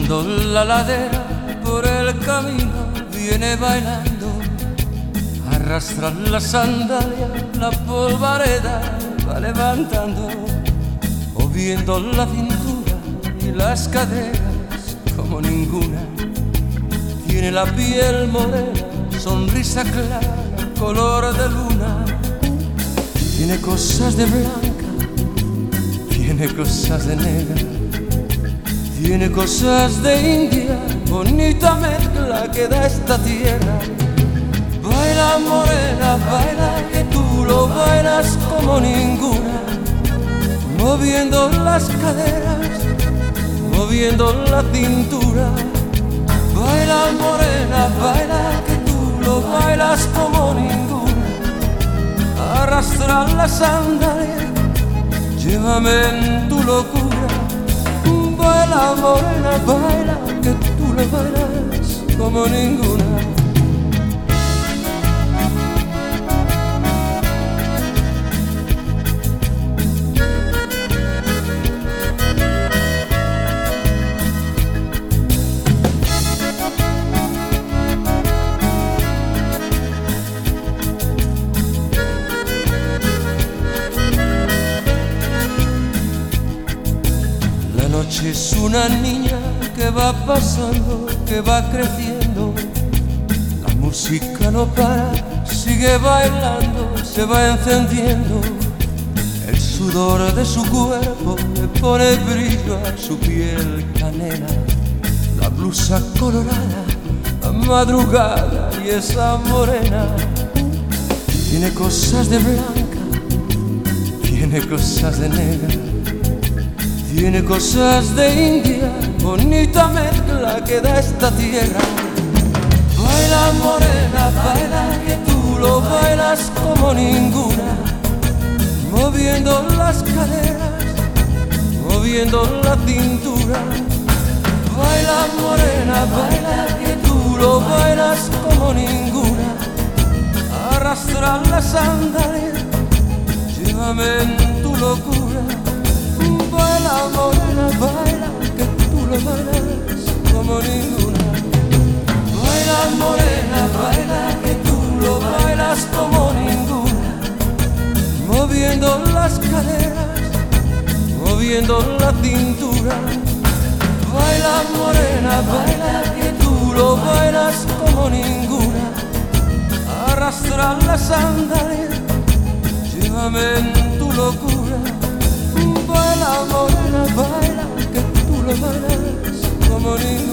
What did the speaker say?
Bajando la ladera por el camino viene bailando, arrastra la sandalia, la polvareda va levantando, moviendo la cintura y las caderas como ninguna. Tiene la piel morena, sonrisa clara, color de luna. Tiene cosas de blanca, tiene cosas de negra, tiene cosas de India, bonita mezcla que da esta tierra. Baila morena, baila, que tú lo bailas como ninguna, moviendo las caderas, moviendo la cintura. Baila morena, baila, que tú lo bailas como ninguna. Arrastra la sandalia, llévame en tu locura. Baila morena, baila, que tú lo bailas como ninguna. La noche es una niña que va pasando, que va creciendo. La música no para, sigue bailando, se va encendiendo. El sudor de su cuerpo le pone brillo a su piel canela. La blusa colorada, la madrugada y esa morena. Tiene cosas de blanca, tiene cosas de negra, tiene cosas de India, bonita mezcla que da esta tierra. Baila morena, baila, que tú lo bailas como ninguna, moviendo las caderas, moviendo la cintura. Baila morena, baila, que tú lo bailas como ninguna. Arrastra la sandalia, llévame en tu locura. Baila morena, baila, que tú lo bailas como ninguna. Baila morena, baila, que tú lo bailas como ninguna, moviendo las caderas, moviendo la cintura. Baila morena, baila, que tú lo bailas como ninguna. Arrastra la sandalia, llévame en tu locura. Baila morena, baila, que tú lo bailas como ninguna.